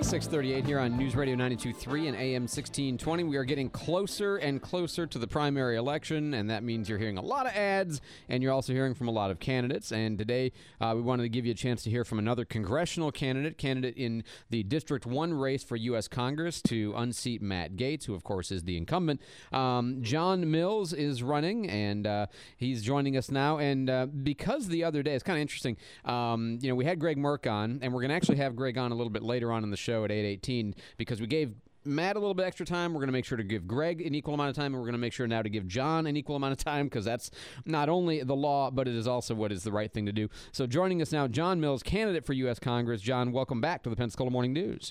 6:38 here on News Radio 92.3 and AM 1620. We are getting closer and closer to the primary election, and that means you're hearing a lot of ads, and you're also hearing from a lot of candidates. And today, we wanted to give you a chance to hear from another congressional candidate in the District 1 race for U.S. Congress to unseat Matt Gaetz, who, of course, is the incumbent. John Mills is running, and he's joining us now. And because the other day, it's kind of interesting, we had Greg Merck on, and we're going to actually have Greg on a little bit later on in the show at 8:18 because we gave Matt a little bit extra time. We're going to make sure to give Greg an equal amount of time, and we're going to make sure now to give John an equal amount of time because that's not only the law, but it is also what is the right thing to do. So joining us now, John Mills, candidate for U.S. Congress. John, welcome back to the Pensacola Morning News.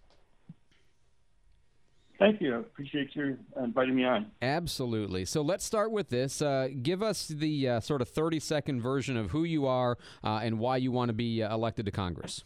Thank you. I appreciate you inviting me on. Absolutely. So let's start with this. Give us the sort of 30-second version of who you are and why you want to be elected to Congress.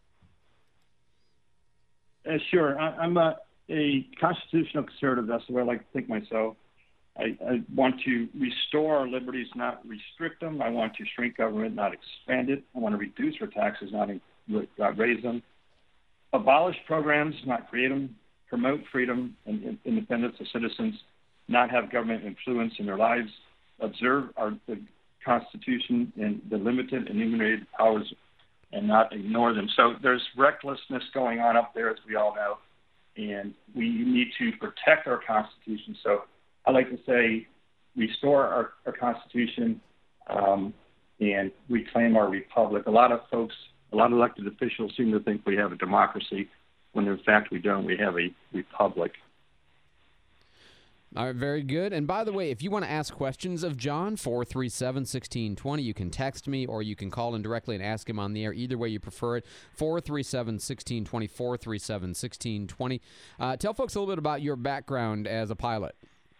Sure. I'm a constitutional conservative. That's the way I like to think myself. I want to restore our liberties, not restrict them. I want to shrink government, not expand it. I want to reduce our taxes, not raise them. Abolish programs, not create them. Promote freedom and independence of citizens, not have government influence in their lives. Observe the Constitution and the limited and enumerated powers and not ignore them. So there's recklessness going on up there, as we all know, and we need to protect our Constitution. So I like to say restore our Constitution and reclaim our republic. A lot of elected officials seem to think we have a democracy, when in fact we don't. We have a republic. All right, very good. And by the way, if you want to ask questions of John, 437-1620, you can text me or you can call in directly and ask him on the air. Either way you prefer it, 437-1620, 437-1620. Tell folks a little bit about your background as a pilot.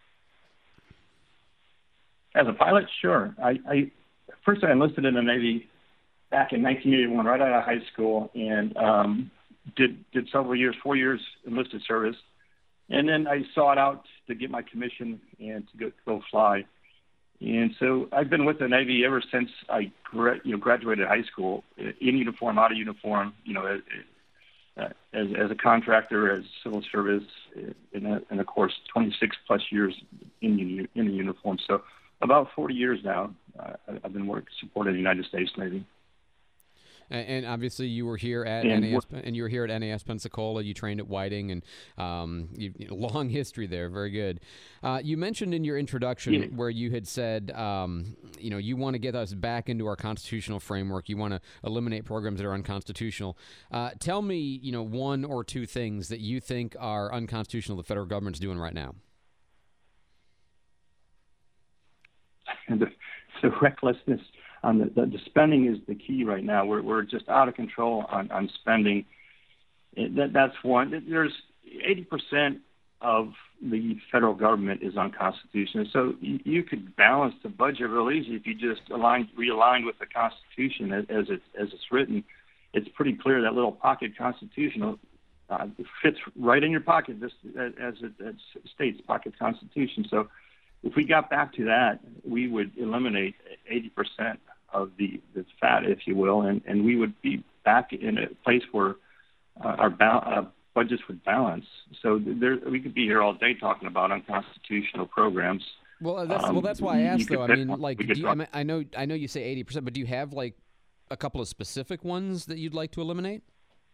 As a pilot, sure. First I enlisted in the Navy back in 1981, right out of high school, and did several years, 4 years enlisted service. And then I sought out to get my commission and to go fly. And so I've been with the Navy ever since I graduated high school, in uniform, out of uniform, as a contractor, as civil service, and of course, 26 plus years in the uniform. So about 40 years now, I've been supporting the United States Navy. And obviously, you were here at NAS Pensacola. You trained at Whiting, and long history there. Very good. You mentioned in your introduction where you had said, you want to get us back into our constitutional framework. You want to eliminate programs that are unconstitutional. Tell me, one or two things that you think are unconstitutional the federal government's doing right now. The recklessness. The spending is the key right now. We're just out of control on spending. That's one. There's 80% of the federal government is unconstitutional. So you could balance the budget real easy if you just realign with the Constitution as it's written. It's pretty clear that little pocket constitutional fits right in your pocket, just as it states, pocket Constitution. So if we got back to that, we would eliminate 80% of the fat, if you will, and we would be back in a place where our budgets would balance. So we could be here all day talking about unconstitutional programs. Well, that's why I asked, though. I know you say 80%, but do you have like a couple of specific ones that you'd like to eliminate?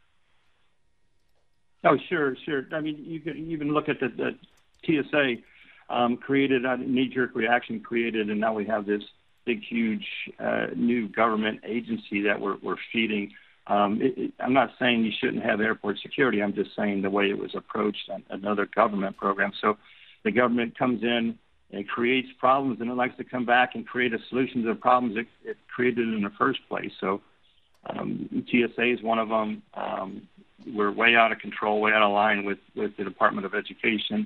Oh, sure. I mean, you could even look at the TSA. Created a knee-jerk reaction, and now we have this big, huge new government agency that we're feeding. I'm not saying you shouldn't have airport security. I'm just saying the way it was approached on another government program. So the government comes in and creates problems, and it likes to come back and create a solution to the problems it created in the first place. So TSA is one of them. We're way out of control, way out of line with the Department of Education.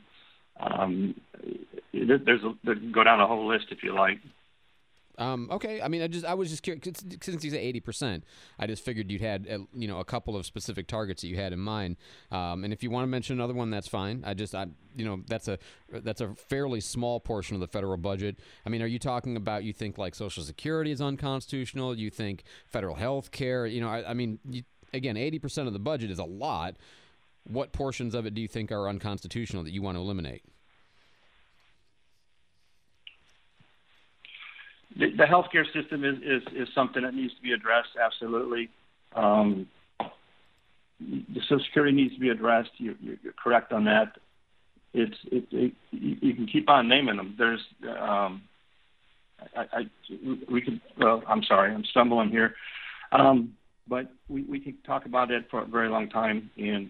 Go down a whole list if you like. Okay. I mean, I was just curious, since you say 80%, I just figured you'd had, a couple of specific targets that you had in mind. And if you want to mention another one, that's fine. That's a fairly small portion of the federal budget. I mean, are you talking about, you think like Social Security is unconstitutional? You think federal health care? Again, 80% of the budget is a lot. what portions of it do you think are unconstitutional that you want to eliminate? The healthcare system is something that needs to be addressed. Absolutely. The Social Security needs to be addressed. You're correct on that. You can keep on naming them. There's we could. Well, I'm sorry, I'm stumbling here, but we can talk about it for a very long time. And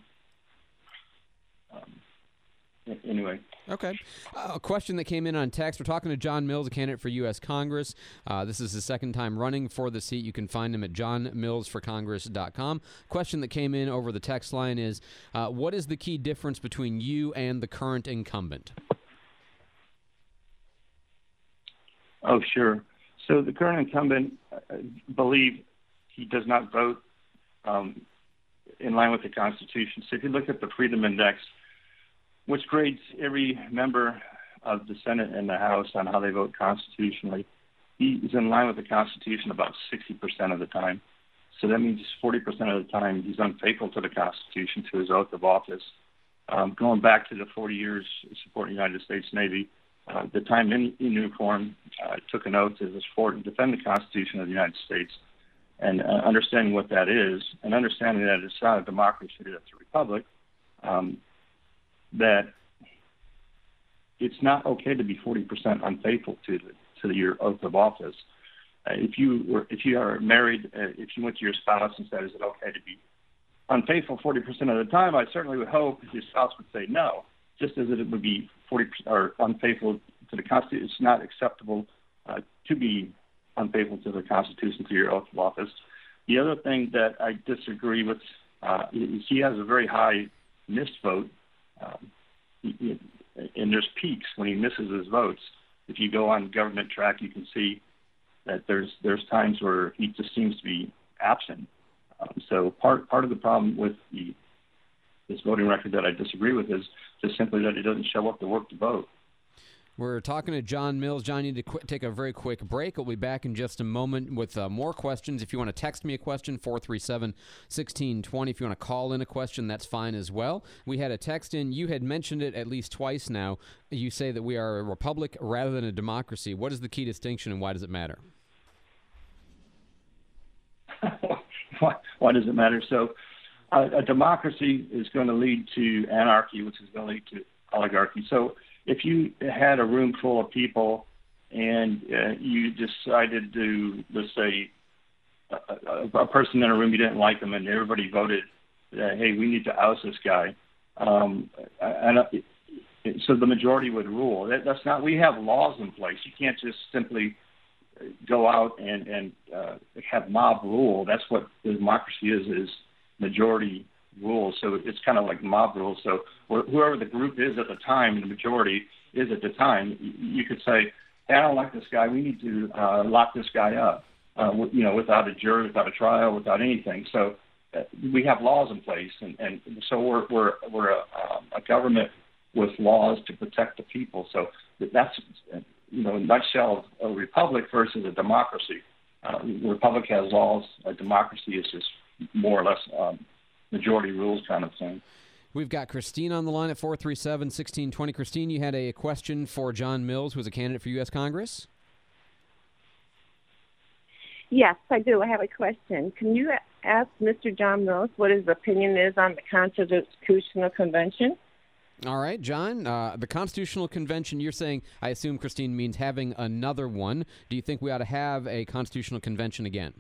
anyway. Okay. A question that came in on text. We're talking to John Mills, a candidate for U.S. Congress. This is his second time running for the seat. You can find him at johnmillsforcongress.com. Question that came in over the text line is, what is the key difference between you and the current incumbent? Oh, sure. So the current incumbent, I believe he does not vote in line with the Constitution. So if you look at the Freedom Index, which grades every member of the Senate and the House on how they vote constitutionally, he is in line with the Constitution about 60% of the time. So that means 40% of the time he's unfaithful to the Constitution, to his oath of office. Going back to the 40 years supporting the United States Navy, the time in uniform, took an oath to support and defend the Constitution of the United States. And understanding what that is, and understanding that it's not a democracy, it's a republic, that it's not okay to be 40% unfaithful to your oath of office. If you are married, if you went to your spouse and said, "Is it okay to be unfaithful 40% of the time?" I certainly would hope your spouse would say no. Just as it would be 40% or unfaithful to the Constitution, it's not acceptable to be unfaithful to the Constitution through your oath of office. The other thing that I disagree with, he has a very high missed vote. And there's peaks when he misses his votes. If you go on government track, you can see that there's times where he just seems to be absent. So part of the problem with this voting record that I disagree with is just simply that he doesn't show up to work to vote. We're talking to John Mills. John, you need to take a very quick break. We'll be back in just a moment with more questions. If you want to text me a question, 437-1620. If you want to call in a question, that's fine as well. We had a text in. You had mentioned it at least twice now. You say that we are a republic rather than a democracy. What is the key distinction, and why does it matter? Why does it matter? So a democracy is going to lead to anarchy, which is going to lead to oligarchy. So if you had a room full of people and you decided to, let's say, a person in a room, you didn't like them, and everybody voted, hey, we need to oust this guy, so the majority would rule. That's not. We have laws in place. You can't just simply go out and have mob rule. That's what democracy is majority rule. So it's kind of like mob rule. So whoever the group is at the time, the majority is at the time, you could say, hey, I don't like this guy. We need to lock this guy up, without a jury, without a trial, without anything. So we have laws in place, and so we're a government with laws to protect the people. So that's, in a nutshell, a republic versus a democracy. A republic has laws. A democracy is just more or less majority rules kind of thing. We've got Christine on the line at 437-1620. Christine, you had a question for John Mills, who is a candidate for U.S. Congress? Yes, I do. I have a question. Can you ask Mr. John Mills what his opinion is on the Constitutional Convention? All right, John, the Constitutional Convention, you're saying, I assume, Christine, means having another one. Do you think we ought to have a Constitutional Convention again?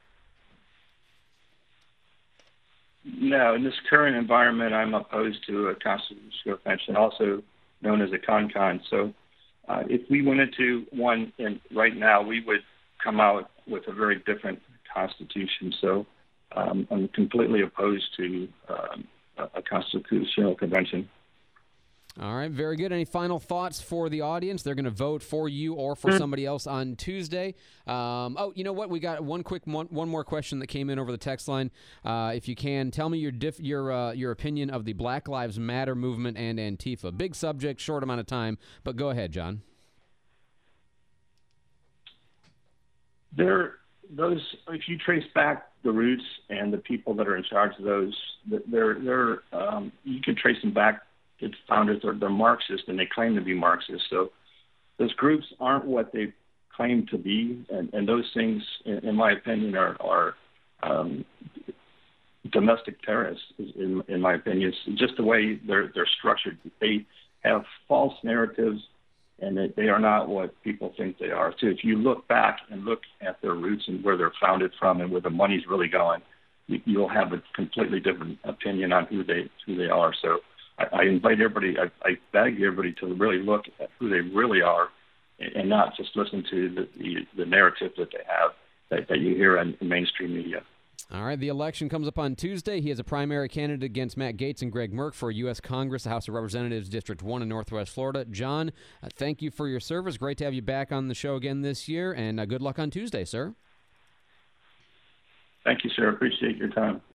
No, in this current environment, I'm opposed to a constitutional convention, also known as a CONCON. So if we went into one right now, we would come out with a very different constitution. So I'm completely opposed to a constitutional convention. All right, very good. Any final thoughts for the audience? They're going to vote for you or for somebody else on Tuesday. You know what? We got one more question that came in over the text line. If you can, tell me your opinion of the Black Lives Matter movement and Antifa. Big subject, short amount of time, but go ahead, John. They're those, if you trace back the roots and the people that are in charge of those, you can trace them back. Its founders are they're Marxist, and they claim to be Marxist. So those groups aren't what they claim to be, and those things, in my opinion, are domestic terrorists. In my opinion, it's just the way they're structured. They have false narratives, and they are not what people think they are. So if you look back and look at their roots and where they're founded from and where the money's really going, you'll have a completely different opinion on who they are. So I invite everybody, I beg everybody to really look at who they really are, and not just listen to the narrative that they have that you hear in mainstream media. All right, the election comes up on Tuesday. He has a primary candidate against Matt Gaetz and Greg Merck for U.S. Congress, the House of Representatives, District 1 in Northwest Florida. John, thank you for your service. Great to have you back on the show again this year, and good luck on Tuesday, sir. Thank you, sir. Appreciate your time.